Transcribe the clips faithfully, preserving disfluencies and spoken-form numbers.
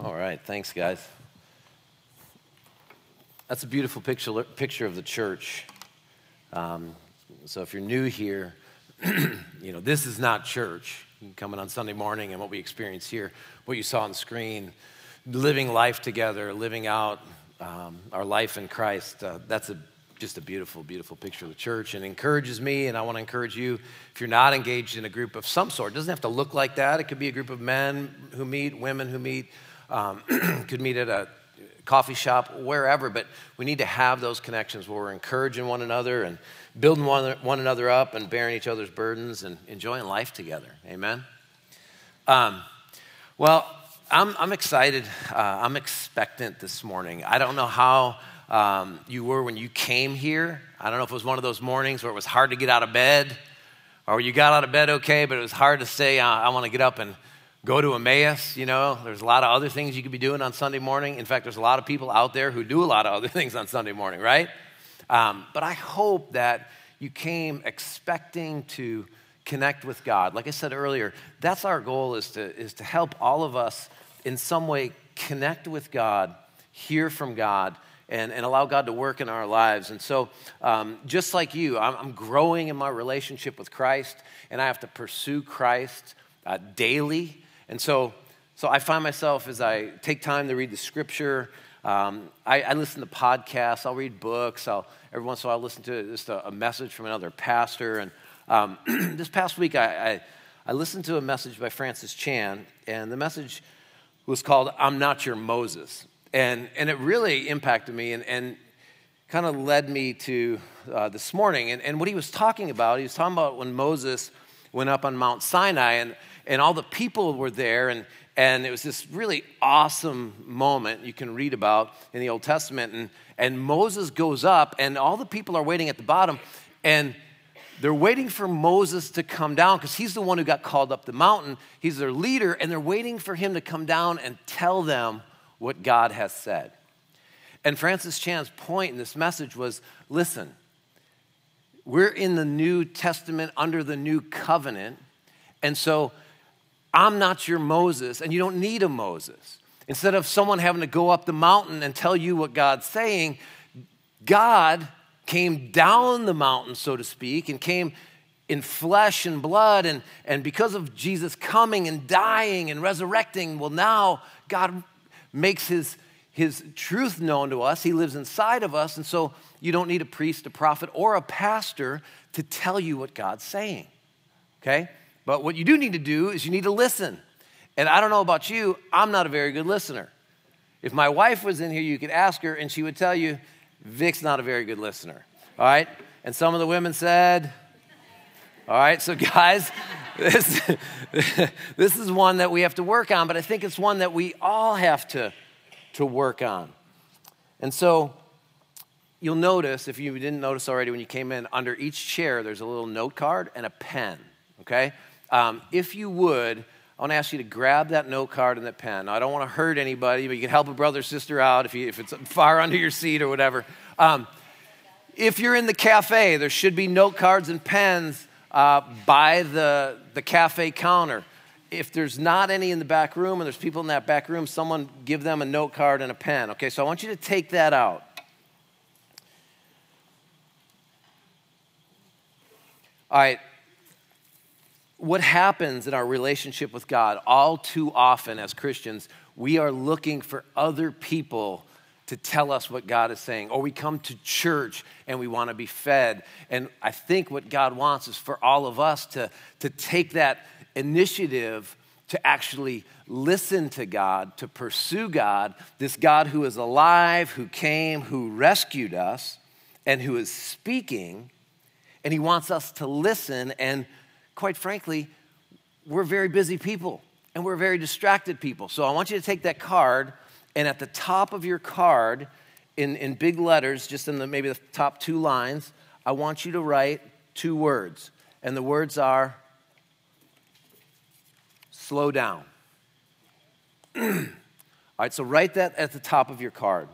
All right, thanks, guys. That's a beautiful picture picture of the church. Um, so if you're new here, you know, this is not church. Coming on Sunday morning and what we experience here, what you saw on the screen, living life together, living out um, our life in Christ, uh, that's a just a beautiful, beautiful picture of the church, and encourages me, and I want to encourage you, if you're not engaged in a group of some sort, it doesn't have to look like that. It could be a group of men who meet, women who meet, um, could meet at a coffee shop, wherever, but we need to have those connections where we're encouraging one another and building one, one another up and bearing each other's burdens and enjoying life together. Amen? Um, well, I'm, I'm excited. Uh, I'm expectant this morning. I don't know how um, you were when you came here. I don't know if it was one of those mornings where it was hard to get out of bed, or you got out of bed okay, but it was hard to say, uh, I want to get up and go to Emmaus. You know, there's a lot of other things you could be doing on Sunday morning. In fact, there's a lot of people out there who do a lot of other things on Sunday morning, right? Um, but I hope that you came expecting to connect with God. Like I said earlier, that's our goal, is to, is to help all of us in some way connect with God, hear from God, and, and allow God to work in our lives. And so um, just like you, I'm, I'm growing in my relationship with Christ, and I have to pursue Christ uh, daily. And so, so I find myself, as I take time to read the scripture, um, I, I listen to podcasts, I'll read books, I'll, every once in a while I'll listen to just a, a message from another pastor. And um, this past week I, I, I listened to a message by Francis Chan, and the message was called, "I'm Not Your Moses." And, and it really impacted me and, and kind of led me to uh, this morning. And, and what he was talking about, he was talking about when Moses went up on Mount Sinai, and And all the people were there, and, and it was this really awesome moment you can read about in the Old Testament. And, and Moses goes up, and all the people are waiting at the bottom, and they're waiting for Moses to come down because he's the one who got called up the mountain. He's their leader, and they're waiting for him to come down and tell them what God has said. And Francis Chan's point in this message was, listen, we're in the New Testament under the new covenant, and so I'm not your Moses, and you don't need a Moses. Instead of someone having to go up the mountain and tell you what God's saying, God came down the mountain, so to speak, and came in flesh and blood, and, and because of Jesus coming and dying and resurrecting, well, now God makes his, his truth known to us. He lives inside of us, and so you don't need a priest, a prophet, or a pastor to tell you what God's saying, okay? But what you do need to do is you need to listen. And I don't know about you, I'm not a very good listener. If my wife was in here, you could ask her, and she would tell you, Vic's not a very good listener, all right? And some of the women said, all right, so guys, this, this is one that we have to work on, but I think it's one that we all have to, to work on. And so you'll notice, if you didn't notice already when you came in, under each chair, there's a little note card and a pen, okay? Um, if you would, I want to ask you to grab that note card and that pen. Now, I don't want to hurt anybody, but you can help a brother or sister out if, you, if it's far under your seat or whatever. Um, if you're in the cafe, there should be note cards and pens uh, by the, the cafe counter. If there's not any in the back room and there's people in that back room, someone give them a note card and a pen. Okay, so I want you to take that out. All right. What happens in our relationship with God all too often as Christians, we are looking for other people to tell us what God is saying, or we come to church and we want to be fed. And I think what God wants is for all of us to, to take that initiative to actually listen to God, to pursue God, this God who is alive, who came, who rescued us, and who is speaking, and he wants us to listen. And quite frankly, we're very busy people, and we're very distracted people. So I want you to take that card, and at the top of your card, in, in big letters, just in the maybe the top two lines, I want you to write two words. And the words are, slow down. All right, so write that at the top of your card.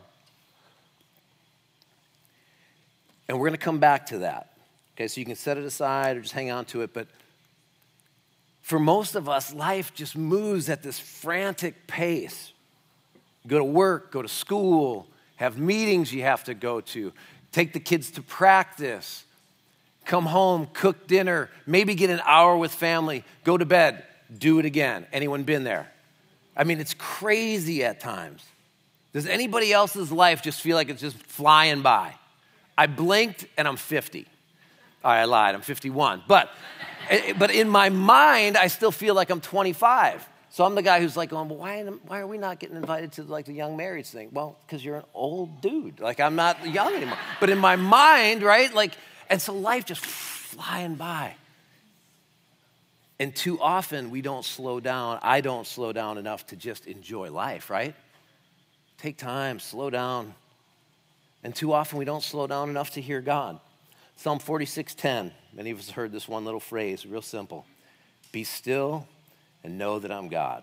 And we're going to come back to that. Okay, so you can set it aside or just hang on to it, but for most of us, life just moves at this frantic pace. Go to work, go to school, have meetings you have to go to, take the kids to practice, come home, cook dinner, maybe get an hour with family, go to bed, do it again. Anyone been there? I mean, it's crazy at times. Does anybody else's life just feel like it's just flying by? I blinked and I'm fifty. Oh, I lied, I'm fifty-one. But, but in my mind, I still feel like I'm twenty-five. So I'm the guy who's like going, well, why, why are we not getting invited to like the young marrieds thing? Well, because you're an old dude. Like, I'm not young anymore. But in my mind, right, like, and so life just flying by. And too often we don't slow down. I don't slow down enough to just enjoy life, right? Take time, slow down. And too often we don't slow down enough to hear God. Psalm forty-six ten, many of us heard this one little phrase, real simple. Be still and know that I'm God.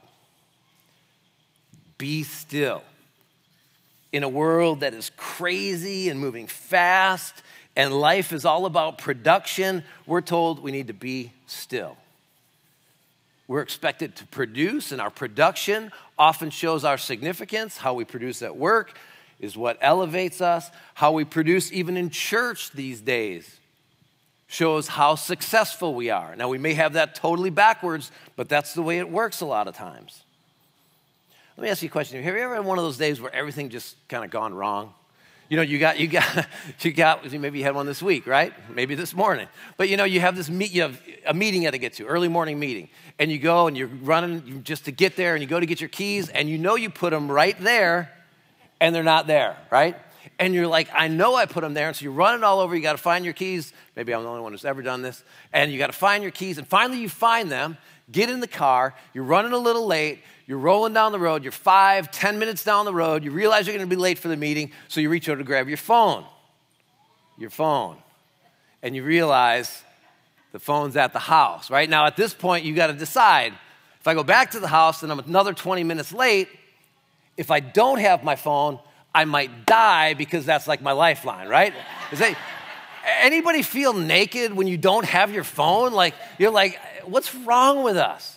Be still. In a world that is crazy and moving fast, and life is all about production, we're told we need to be still. We're expected to produce, and our production often shows our significance. How we produce at work is what elevates us. How we produce even in church these days shows how successful we are. Now, we may have that totally backwards, but that's the way it works a lot of times. Let me ask you a question. Have you ever had one of those days where everything just kind of gone wrong? You know, you got, you got, you got, maybe you had one this week, right? Maybe this morning. But you know, you have this meet, you have a meeting you got to get to, early morning meeting. And you go and you're running just to get there and you go to get your keys and you know you put them right there and they're not there, right? And you're like, I know I put them there. And so you're running all over. You got to find your keys. Maybe I'm the only one who's ever done this. And you got to find your keys. And finally you find them, get in the car. You're running a little late. You're rolling down the road. You're five, ten minutes down the road. You realize you're going to be late for the meeting. So you reach over to grab your phone. Your phone. And you realize the phone's at the house, right? Now at this point, you got to decide. If I go back to the house and I'm another twenty minutes late, if I don't have my phone, I might die because that's like my lifeline, right? Is that, anybody feel naked when you don't have your phone? Like, you're like, what's wrong with us?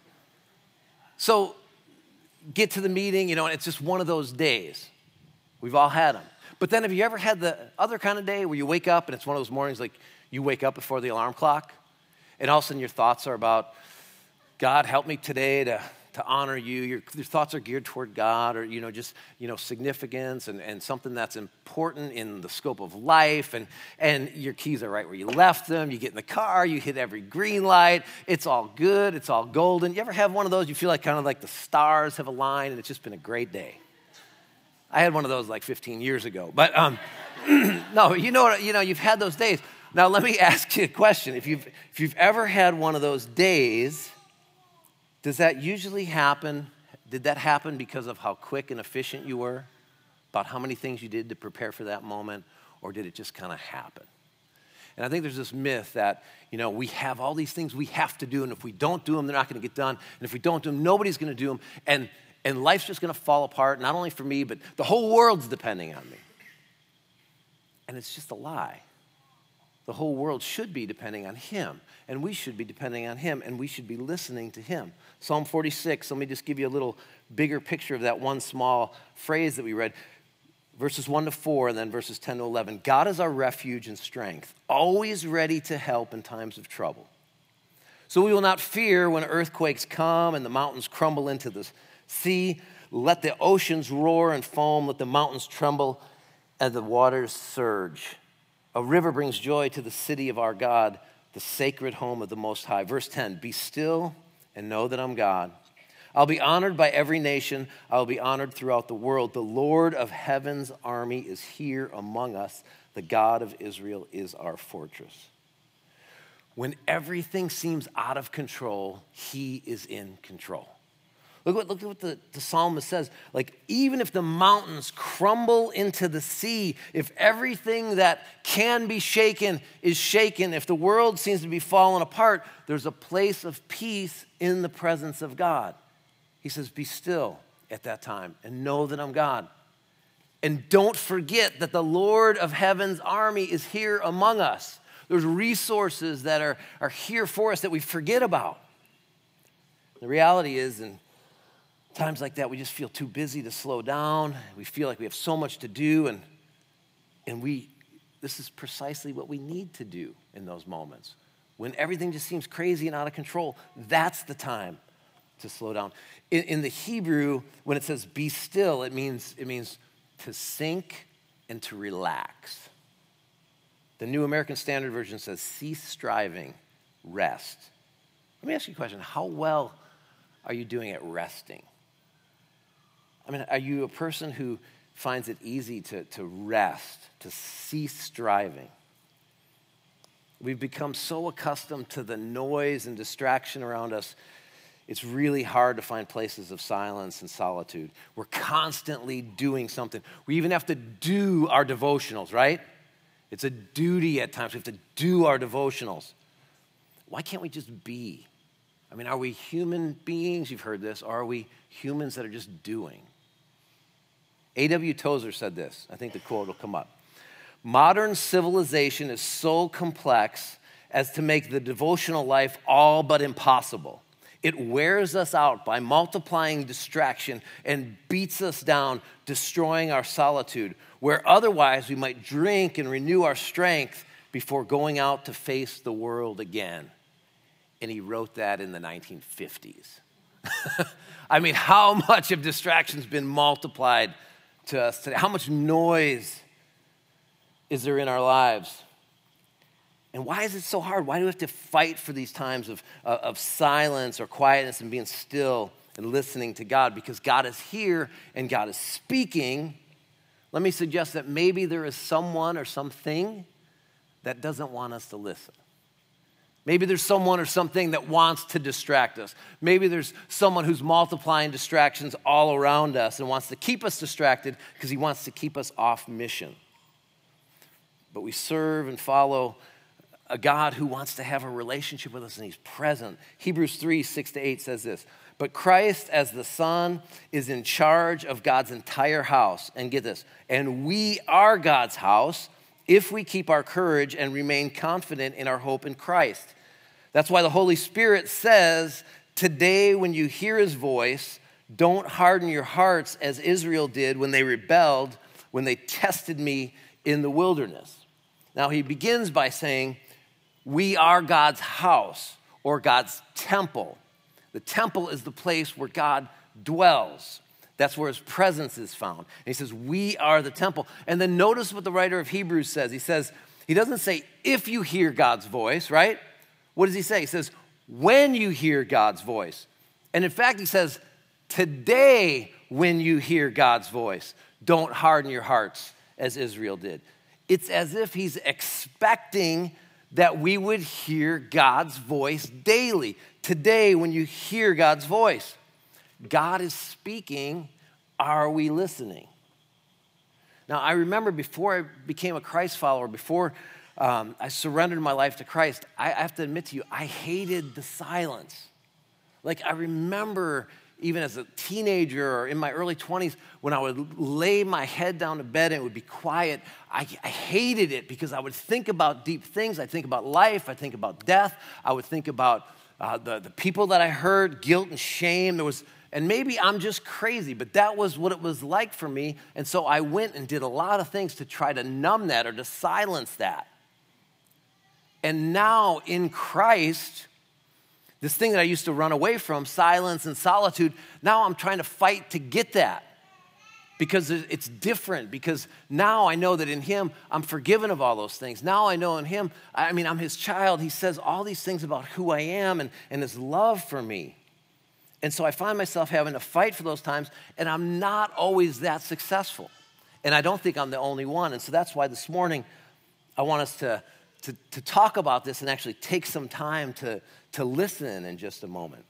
So get to the meeting, you know, and it's just one of those days. We've all had them. But then have you ever had the other kind of day where you wake up and it's one of those mornings like you wake up before the alarm clock and all of a sudden your thoughts are about, God, help me today to to honor you. Your, your thoughts are geared toward God or, you know, just, you know, significance and, and something that's important in the scope of life. And, and your keys are right where you left them. You get in the car, you hit every green light. It's all good. It's all golden. You ever have one of those? You feel like kind of like the stars have aligned and it's just been a great day. I had one of those like fifteen years ago. But um, no, you know, you know, you've had those days. Now, let me ask you a question. If you've, if you've ever had one of those days, does that usually happen? Did that happen because of how quick and efficient you were? About how many things you did to prepare for that moment? Or did it just kind of happen? And I think there's this myth that, you know, we have all these things we have to do, and if we don't do them, they're not going to get done. And if we don't do them, nobody's going to do them. And, and life's just going to fall apart, not only for me, but the whole world's depending on me. And it's just a lie. The whole world should be depending on him, and we should be depending on him, and we should be listening to him. Psalm forty-six, let me just give you a little bigger picture of that one small phrase that we read. Verses one to four, and then verses ten to eleven. God is our refuge and strength, always ready to help in times of trouble. So we will not fear when earthquakes come and the mountains crumble into the sea. Let the oceans roar and foam, let the mountains tremble and the waters surge. A river brings joy to the city of our God, the sacred home of the Most High. Verse ten, be still and know that I'm God. I'll be honored by every nation. I'll be honored throughout the world. The Lord of heaven's army is here among us. The God of Israel is our fortress. When everything seems out of control, he is in control. Look what, look at what the, the psalmist says. Like, even if the mountains crumble into the sea, if everything that can be shaken is shaken, if the world seems to be falling apart, there's a place of peace in the presence of God. He says, be still at that time and know that I'm God. And don't forget that the Lord of heaven's army is here among us. There's resources that are, are here for us that we forget about. The reality is, in Times like that, we just feel too busy to slow down. We feel like we have so much to do, and, and we, this is precisely what we need to do in those moments. When everything just seems crazy and out of control, that's the time to slow down. In, in the Hebrew, when it says be still, it means, it means to sink and to relax. The New American Standard Version says cease striving, rest. Let me ask you a question. How well are you doing at resting? I mean, are you a person who finds it easy to, to rest, to cease striving? We've become so accustomed to the noise and distraction around us, it's really hard to find places of silence and solitude. We're constantly doing something. We even have to do our devotionals, right? It's a duty at times. We have to do our devotionals. Why can't we just be? I mean, are we human beings? You've heard this. Or are we humans that are just doing? A W Tozer said this. I think the quote will come up. Modern civilization is so complex as to make the devotional life all but impossible. It wears us out by multiplying distraction and beats us down, destroying our solitude, where otherwise we might drink and renew our strength before going out to face the world again. And he wrote that in the nineteen fifties. I mean, how much of distraction's been multiplied to us today? How much noise is there in our lives? And why is it so hard? Why do we have to fight for these times of, uh, of silence or quietness and being still and listening to God? Because God is here and God is speaking. Let me suggest that maybe there is someone or something that doesn't want us to listen. Maybe there's someone or something that wants to distract us. Maybe there's someone who's multiplying distractions all around us and wants to keep us distracted because he wants to keep us off mission. But we serve and follow a God who wants to have a relationship with us, and he's present. Hebrews three, six to eight says this, but Christ as the Son is in charge of God's entire house. And get this, and we are God's house if we keep our courage and remain confident in our hope in Christ. That's why the Holy Spirit says, today when you hear his voice, don't harden your hearts as Israel did when they rebelled, when they tested me in the wilderness. Now he begins by saying, we are God's house or God's temple. The temple is the place where God dwells. That's where his presence is found. And he says, we are the temple. And then notice what the writer of Hebrews says. He says, he doesn't say, if you hear God's voice, right? What does he say? He says, when you hear God's voice. And in fact, he says, today when you hear God's voice, don't harden your hearts as Israel did. It's as if he's expecting that we would hear God's voice daily. Today, when you hear God's voice, God is speaking. Are we listening? Now, I remember before I became a Christ follower, before um, I surrendered my life to Christ, I, I have to admit to you, I hated the silence. Like, I remember even as a teenager or in my early twenties, when I would lay my head down to bed and it would be quiet, I, I hated it because I would think about deep things. I'd think about life. I'd think about death. I would think about uh, the, the people that I hurt, guilt and shame. There was, and maybe I'm just crazy, but that was what it was like for me. And so I went and did a lot of things to try to numb that or to silence that. And now in Christ, this thing that I used to run away from, silence and solitude, now I'm trying to fight to get that because it's different. Because now I know that in him, I'm forgiven of all those things. Now I know in him, I mean, I'm his child. He says all these things about who I am and, and his love for me. And so I find myself having to fight for those times, and I'm not always that successful. And I don't think I'm the only one. And so that's why this morning I want us to, to, to talk about this and actually take some time to to listen in just a moment.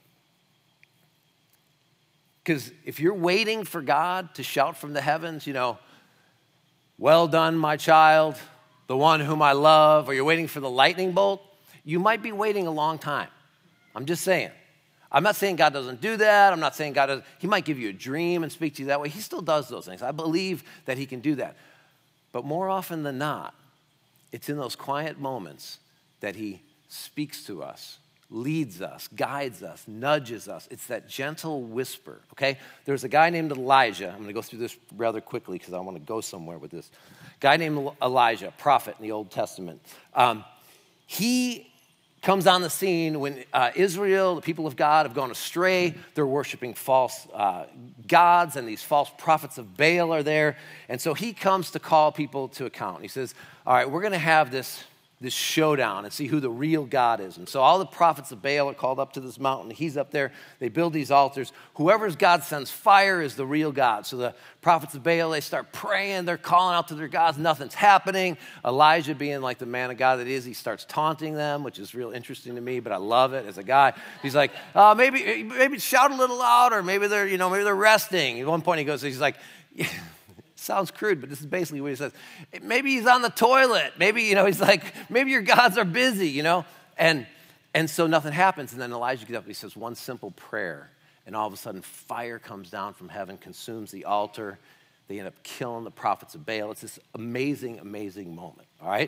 Because if you're waiting for God to shout from the heavens, you know, well done, my child, the one whom I love, or you're waiting for the lightning bolt, you might be waiting a long time. I'm just saying. I'm not saying God doesn't do that. I'm not saying God doesn't. He might give you a dream and speak to you that way. He still does those things. I believe that he can do that. But more often than not, it's in those quiet moments that he speaks to us leads us, guides us, nudges us. It's that gentle whisper, okay? There's a guy named Elijah. I'm going to go through this rather quickly because I want to go somewhere with this. Guy named Elijah, prophet in the Old Testament. Um, he comes on the scene when uh, Israel, the people of God, have gone astray. They're worshiping false uh, gods, and these false prophets of Baal are there. And so he comes to call people to account. He says, all right, we're going to have this this showdown and see who the real God is. And so all the prophets of Baal are called up to this mountain. He's up there. They build these altars. Whoever's God sends fire is the real God. So the prophets of Baal, they start praying. They're calling out to their gods. Nothing's happening. Elijah, being like the man of God that he is, he starts taunting them, which is real interesting to me, but I love it as a guy. He's like, uh, maybe, maybe shout a little louder. Maybe they're, you know, maybe they're resting. At one point he goes, he's like, yeah. Sounds crude, but this is basically what he says. Maybe he's on the toilet. Maybe, you know, he's like, maybe your gods are busy, you know? And and so nothing happens. And then Elijah gets up and he says one simple prayer. And all of a sudden, fire comes down from heaven, consumes the altar. They end up killing the prophets of Baal. It's this amazing, amazing moment, all right?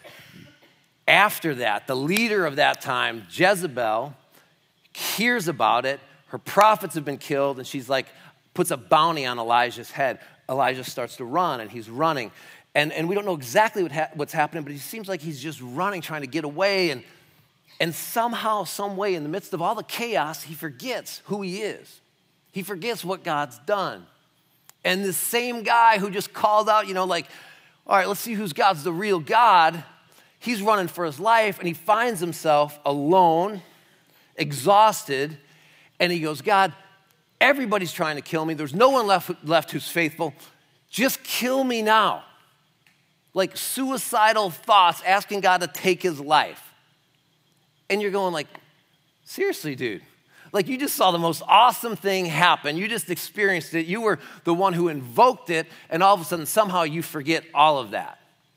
After that, the leader of that time, Jezebel, hears about it. Her prophets have been killed, and she's like, puts a bounty on Elijah's head. Elijah starts to run, and he's running. And, and we don't know exactly what ha- what's happening, but he seems like he's just running, trying to get away. And, and somehow, some way, in the midst of all the chaos, he forgets who he is. He forgets what God's done. And this same guy who just called out, you know, like, all right, let's see who's God's the real God. He's running for his life, and he finds himself alone, exhausted, and he goes, God, everybody's trying to kill me. There's no one left, left who's faithful. Just kill me now. Like suicidal thoughts, asking God to take his life. And you're going like, seriously, dude. Like you just saw the most awesome thing happen. You just experienced it. You were the one who invoked it. And all of a sudden, somehow you forget all of that.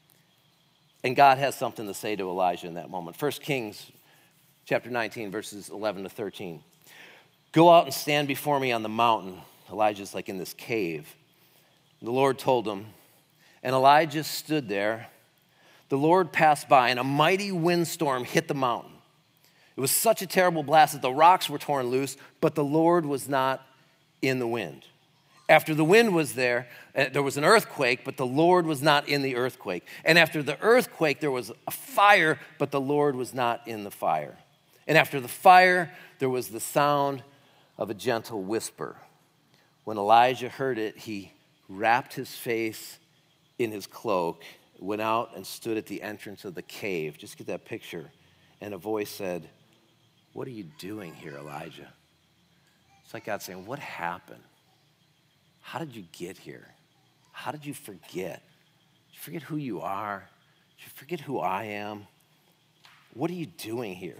And God has something to say to Elijah in that moment. First Kings chapter nineteen, verses eleven to thirteen. Go out and stand before me on the mountain. Elijah's like in this cave. The Lord told him, and Elijah stood there. The Lord passed by, and a mighty windstorm hit the mountain. It was such a terrible blast that the rocks were torn loose, but the Lord was not in the wind. After the wind was there, there was an earthquake, but the Lord was not in the earthquake. And after the earthquake, there was a fire, but the Lord was not in the fire. And after the fire, there was the sound of a gentle whisper. When Elijah heard it, he wrapped his face in his cloak, went out and stood at the entrance of the cave. Just get that picture. And a voice said, what are you doing here, Elijah? It's like God saying, what happened? How did you get here? How did you forget? Did you forget who you are? Did you forget who I am? What are you doing here?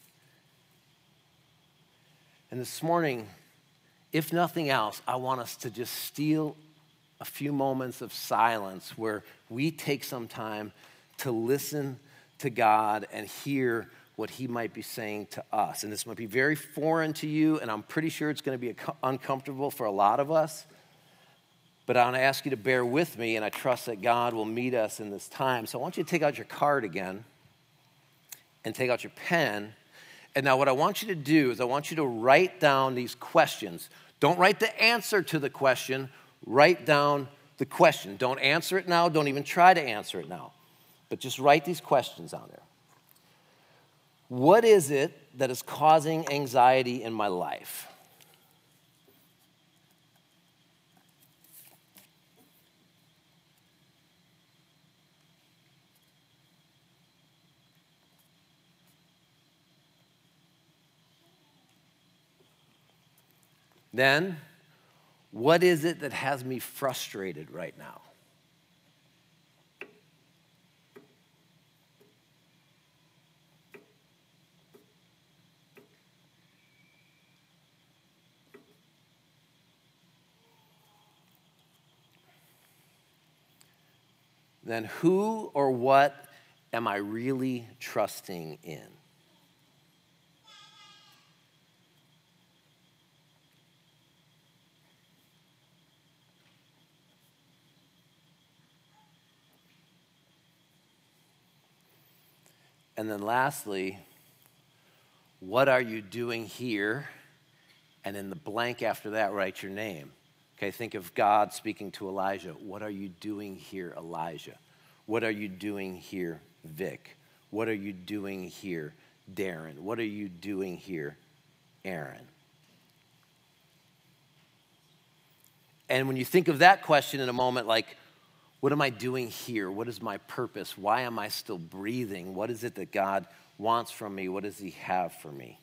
And this morning, if nothing else, I want us to just steal a few moments of silence where we take some time to listen to God and hear what he might be saying to us. And this might be very foreign to you, and I'm pretty sure it's going to be uncomfortable for a lot of us. But I want to ask you to bear with me, and I trust that God will meet us in this time. So I want you to take out your card again and take out your pen. And now what I want you to do is I want you to write down these questions. Don't write the answer to the question. Write down the question. Don't answer it now. Don't even try to answer it now. But just write these questions on there. What is it that is causing anxiety in my life? Then, what is it that has me frustrated right now? Then who or what am I really trusting in? And then lastly, what are you doing here? And in the blank after that, write your name. Okay, think of God speaking to Elijah. What are you doing here, Elijah? What are you doing here, Vic? What are you doing here, Darren? What are you doing here, Aaron? And when you think of that question in a moment, like, what am I doing here? What is my purpose? Why am I still breathing? What is it that God wants from me? What does he have for me?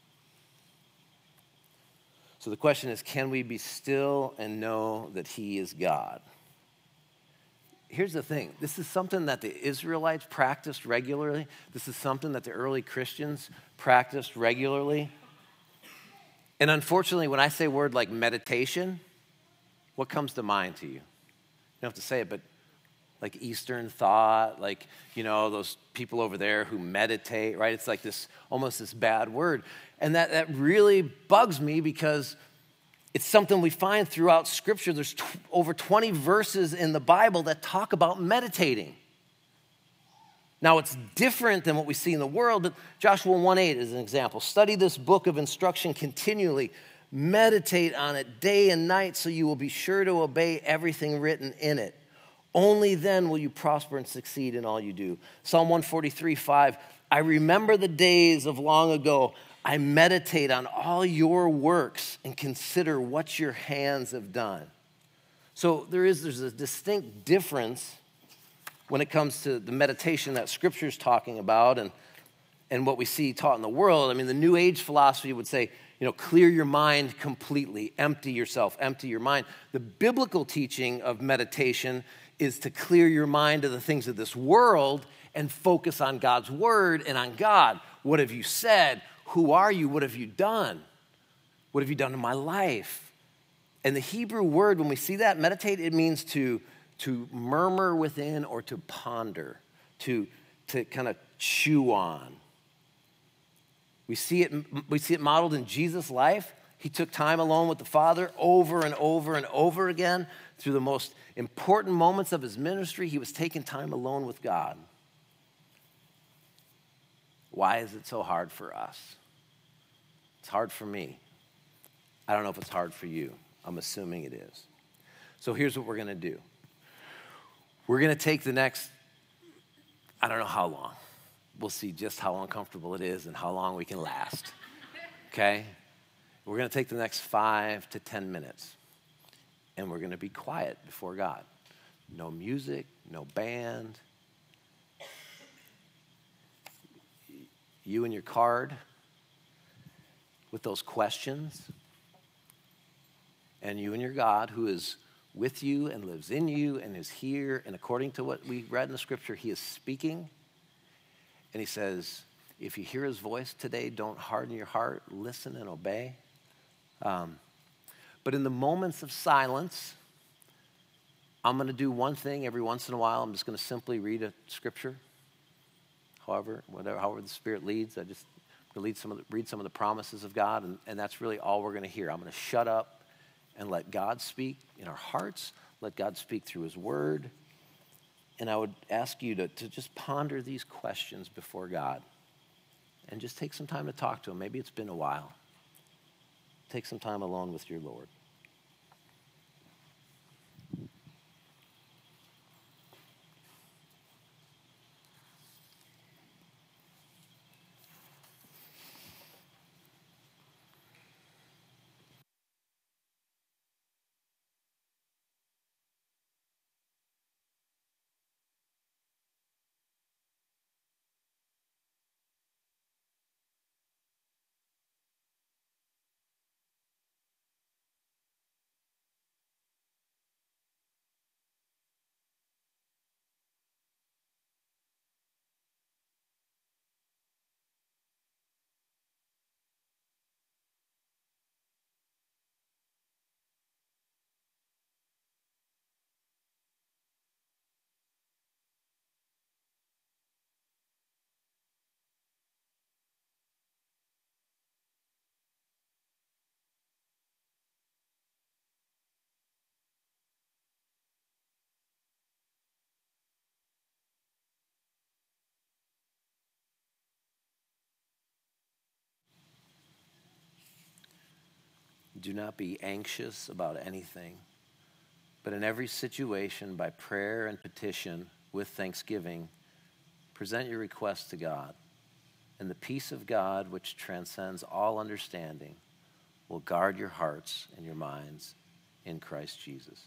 So the question is, can we be still and know that he is God? Here's the thing. This is something that the Israelites practiced regularly. This is something that the early Christians practiced regularly. And unfortunately, when I say a word like meditation, what comes to mind to you? You don't have to say it, but like Eastern thought, like, you know, those people over there who meditate, right? It's like this, almost this bad word. And that, that really bugs me because it's something we find throughout Scripture. There's t- over twenty verses in the Bible that talk about meditating. Now, it's different than what we see in the world, but Joshua one eight is an example. Study this book of instruction continually. Meditate on it day and night so you will be sure to obey everything written in it. Only then will you prosper and succeed in all you do. Psalm one forty-three five, I remember the days of long ago. I meditate on all your works and consider what your hands have done. So there is there's a distinct difference when it comes to the meditation that Scripture's talking about and, and what we see taught in the world. I mean, the New Age philosophy would say, you know, clear your mind completely, empty yourself, empty your mind. The biblical teaching of meditation is to clear your mind of the things of this world and focus on God's word and on God. What have you said? Who are you? What have you done? What have you done in my life? And the Hebrew word, when we see that, meditate, it means to, to murmur within or to ponder, to, to kind of chew on. We see it, we see it modeled in Jesus' life. He took time alone with the Father over and over and over again. Through the most important moments of his ministry, he was taking time alone with God. Why is it so hard for us? It's hard for me. I don't know if it's hard for you. I'm assuming it is. So here's what we're going to do. We're going to take the next, I don't know how long. We'll see just how uncomfortable it is and how long we can last, okay? We're going to take the next five to ten minutes, and we're going to be quiet before God. No music, no band. You and your card with those questions, and you and your God who is with you and lives in you and is here, and according to what we read in the Scripture, he is speaking. And he says, if you hear his voice today, don't harden your heart, listen and obey. Um, but in the moments of silence, I'm going to do one thing every once in a while. I'm just going to simply read a scripture. However, whatever, however the Spirit leads, I just read some of the, read some of the promises of God, and, and that's really all we're going to hear. I'm going to shut up and let God speak in our hearts, let God speak through his word. And I would ask you to, to just ponder these questions before God and just take some time to talk to him. Maybe it's been a while. Take some time alone with your Lord. Do not be anxious about anything, but in every situation, by prayer and petition, with thanksgiving, present your requests to God, and the peace of God, which transcends all understanding, will guard your hearts and your minds in Christ Jesus.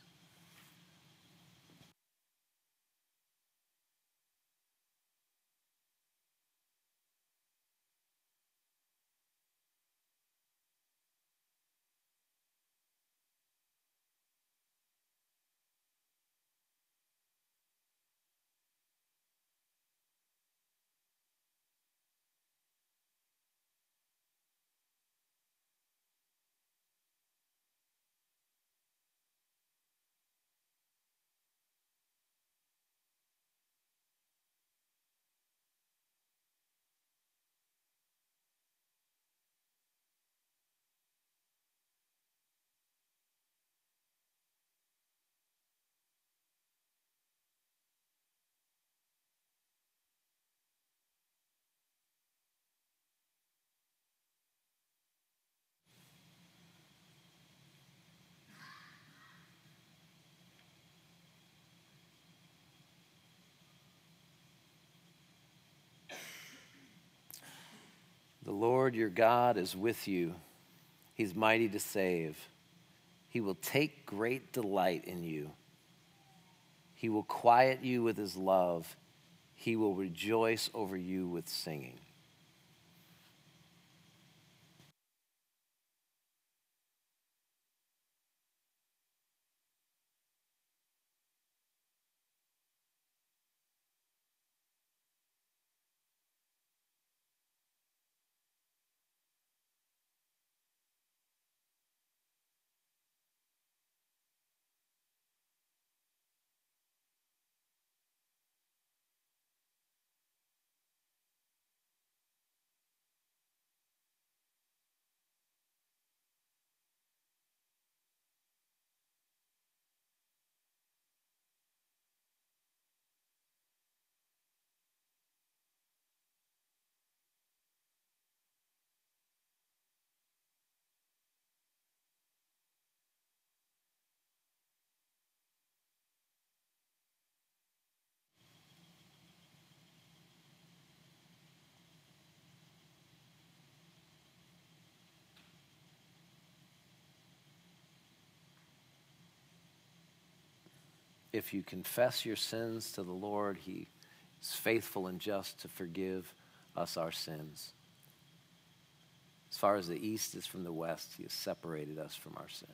The Lord your God is with you. He's mighty to save. He will take great delight in you. He will quiet you with his love. He will rejoice over you with singing. If you confess your sins to the Lord, he is faithful and just to forgive us our sins. As far as the east is from the west, he has separated us from our sin.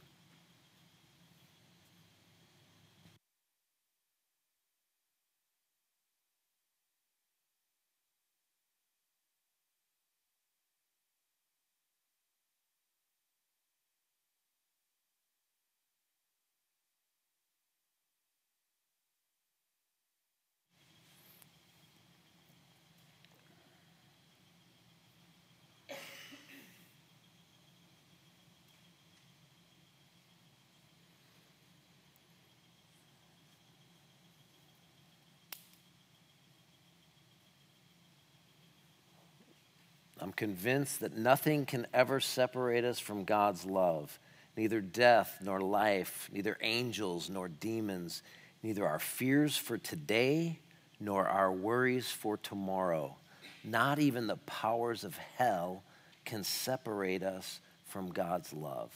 I'm convinced that nothing can ever separate us from God's love, neither death nor life, neither angels nor demons, neither our fears for today nor our worries for tomorrow. Not even the powers of hell can separate us from God's love.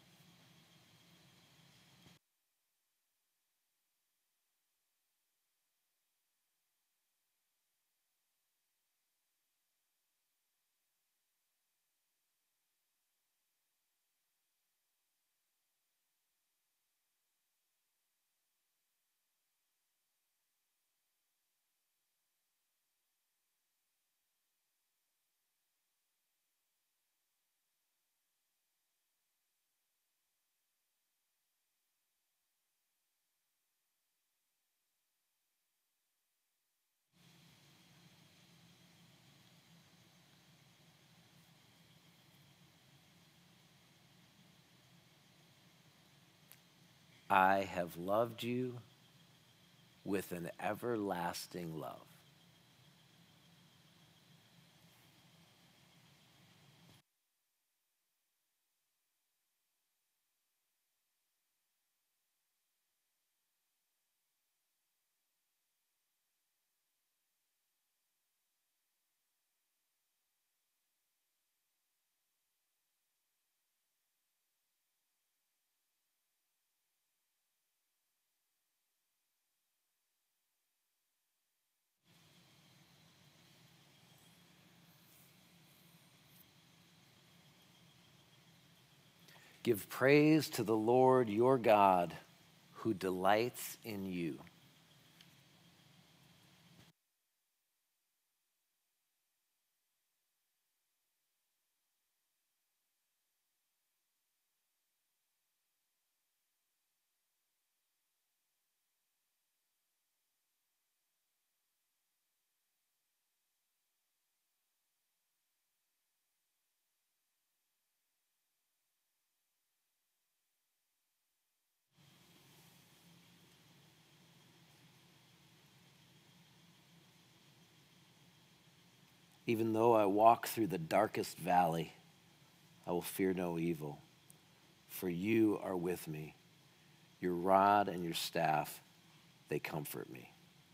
I have loved you with an everlasting love. Give praise to the Lord your God, who delights in you. Even though I walk through the darkest valley, I will fear no evil, for you are with me. Your rod and your staff, they comfort me.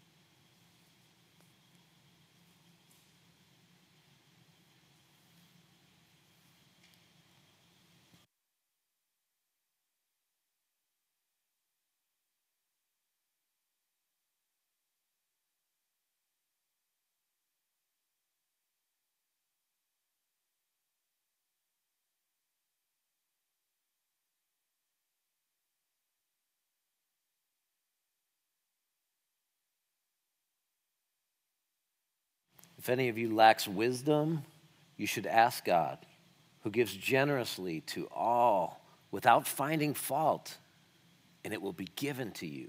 If any of you lacks wisdom, you should ask God, who gives generously to all without finding fault, and it will be given to you.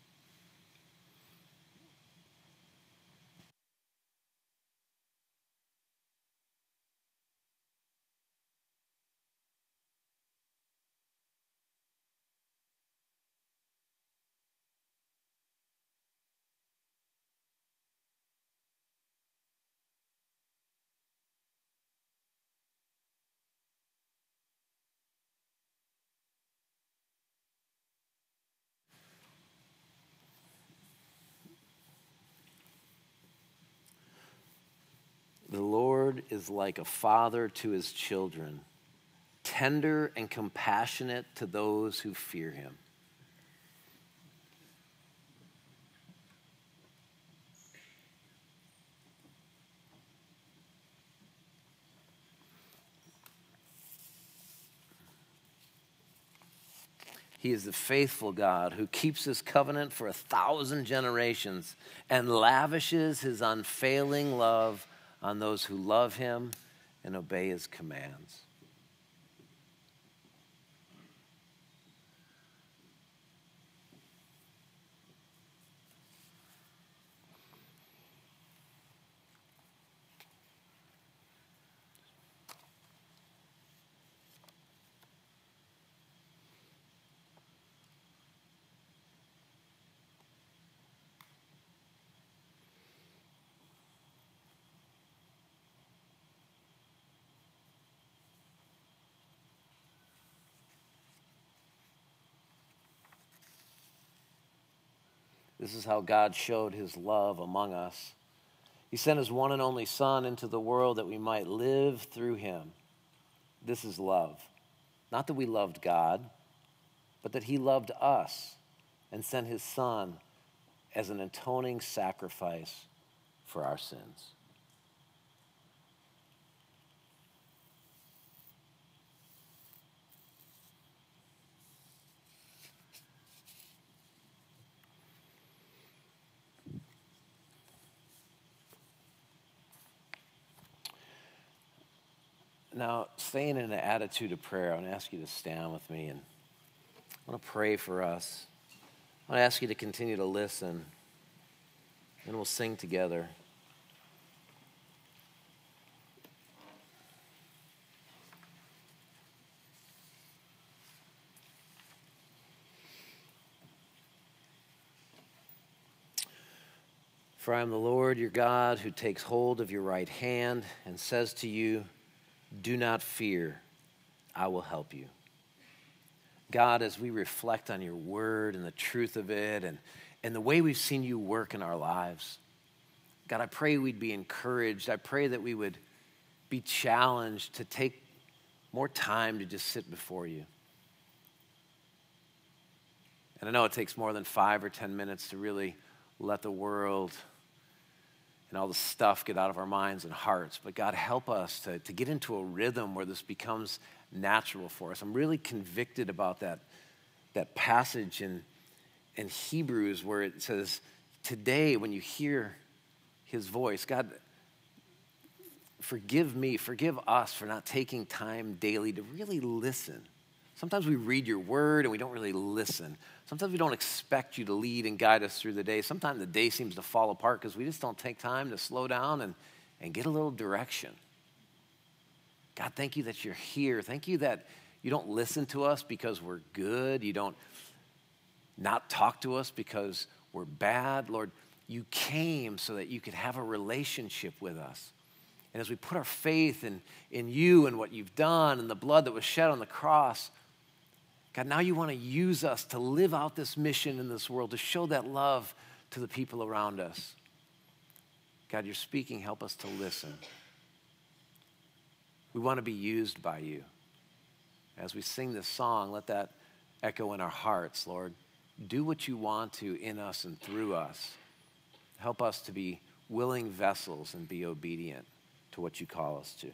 The Lord is like a father to his children, tender and compassionate to those who fear him. He is the faithful God who keeps his covenant for a thousand generations and lavishes his unfailing love on those who love him and obey his commands. This is how God showed his love among us. He sent his one and only Son into the world that we might live through him. This is love. Not that we loved God, but that he loved us and sent his Son as an atoning sacrifice for our sins. Now, staying in an attitude of prayer, I want to ask you to stand with me, and I want to pray for us. I want to ask you to continue to listen, and we'll sing together. For I am the Lord your God who takes hold of your right hand and says to you, do not fear, I will help you. God, as we reflect on your word and the truth of it and, and the way we've seen you work in our lives, God, I pray we'd be encouraged. I pray that we would be challenged to take more time to just sit before you. And I know it takes more than five or ten minutes to really let the world and all the stuff get out of our minds and hearts. But God, help us to, to get into a rhythm where this becomes natural for us. I'm really convicted about that, that passage in, in Hebrews where it says, today when you hear his voice, God, forgive me, forgive us for not taking time daily to really listen. Sometimes we read your word and we don't really listen. Sometimes we don't expect you to lead and guide us through the day. Sometimes the day seems to fall apart because we just don't take time to slow down and, and get a little direction. God, thank you that you're here. Thank you that you don't listen to us because we're good. You don't not talk to us because we're bad. Lord, you came so that you could have a relationship with us. And as we put our faith in, in you and what you've done and the blood that was shed on the cross, God, now you want to use us to live out this mission in this world, to show that love to the people around us. God, you're speaking. Help us to listen. We want to be used by you. As we sing this song, let that echo in our hearts, Lord. Do what you want to in us and through us. Help us to be willing vessels and be obedient to what you call us to.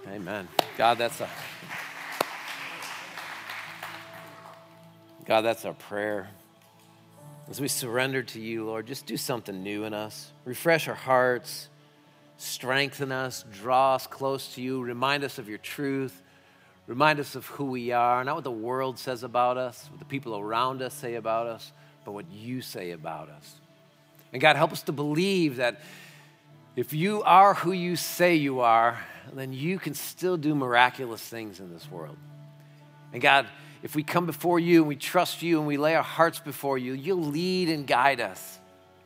Amen. God, that's a God, that's our prayer. As we surrender to you, Lord, just do something new in us. Refresh our hearts, strengthen us, draw us close to you, remind us of your truth, remind us of who we are, not what the world says about us, what the people around us say about us, but what you say about us. And God, help us to believe that if you are who you say you are, then you can still do miraculous things in this world. And God, if we come before you and we trust you and we lay our hearts before you, you'll lead and guide us.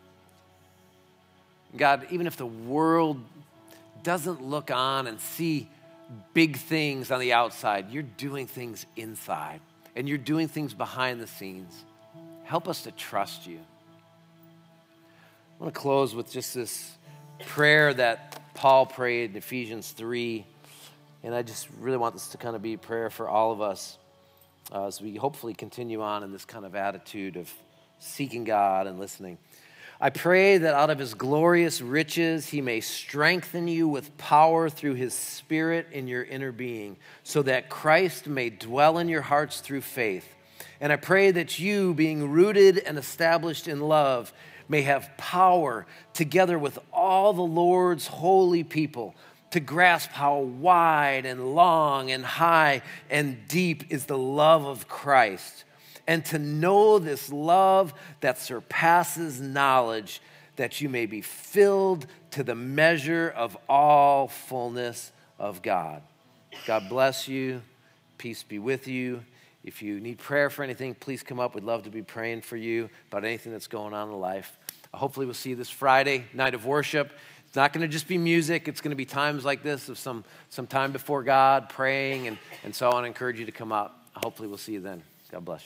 God, even if the world doesn't look on and see big things on the outside, you're doing things inside and you're doing things behind the scenes. Help us to trust you. I want to close with just this prayer that Paul prayed in Ephesians three. And I just really want this to kind of be a prayer for all of us uh, as we hopefully continue on in this kind of attitude of seeking God and listening. I pray that out of his glorious riches, he may strengthen you with power through his Spirit in your inner being, so that Christ may dwell in your hearts through faith. And I pray that you, being rooted and established in love, may have power together with all the Lord's holy people to grasp how wide and long and high and deep is the love of Christ, and to know this love that surpasses knowledge, that you may be filled to the measure of all fullness of God. God bless you. Peace be with you. If you need prayer for anything, please come up. We'd love to be praying for you about anything that's going on in life. Hopefully we'll see you this Friday, night of worship. It's not going to just be music. It's going to be times like this of some, some time before God, praying. And, and so I want to encourage you to come out. Hopefully we'll see you then. God bless you.